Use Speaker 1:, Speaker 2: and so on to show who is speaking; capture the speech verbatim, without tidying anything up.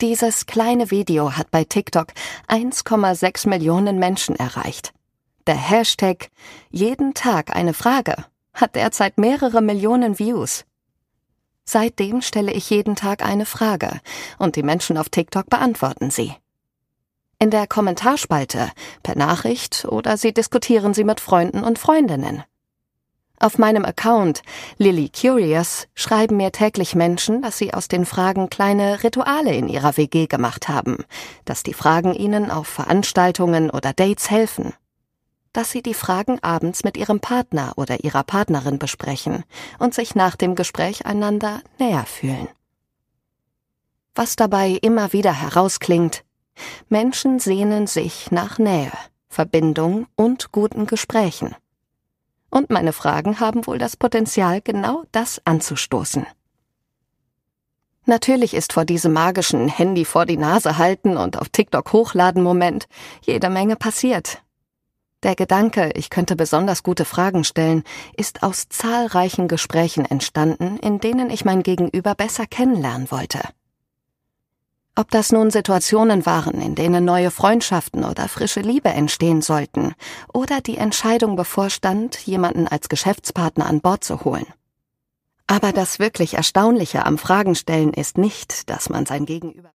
Speaker 1: Dieses kleine Video hat bei TikTok eins Komma sechs Millionen Menschen erreicht. Der Hashtag »Jeden Tag eine Frage« hat derzeit mehrere Millionen Views. Seitdem stelle ich jeden Tag eine Frage und die Menschen auf TikTok beantworten sie. In der Kommentarspalte, per Nachricht oder sie diskutieren sie mit Freunden und Freundinnen. Auf meinem Account Lily Curious schreiben mir täglich Menschen, dass sie aus den Fragen kleine Rituale in ihrer W G gemacht haben, dass die Fragen ihnen auf Veranstaltungen oder Dates helfen, dass sie die Fragen abends mit ihrem Partner oder ihrer Partnerin besprechen und sich nach dem Gespräch einander näher fühlen. Was dabei immer wieder herausklingt: Menschen sehnen sich nach Nähe, Verbindung und guten Gesprächen. Und meine Fragen haben wohl das Potenzial, genau das anzustoßen. Natürlich ist vor diesem magischen Handy vor die Nase halten und auf TikTok hochladen Moment jede Menge passiert. Der Gedanke, ich könnte besonders gute Fragen stellen, ist aus zahlreichen Gesprächen entstanden, in denen ich mein Gegenüber besser kennenlernen wollte. Ob das nun Situationen waren, in denen neue Freundschaften oder frische Liebe entstehen sollten, oder die Entscheidung bevorstand, jemanden als Geschäftspartner an Bord zu holen. Aber das wirklich Erstaunliche am Fragenstellen ist nicht, dass man sein Gegenüber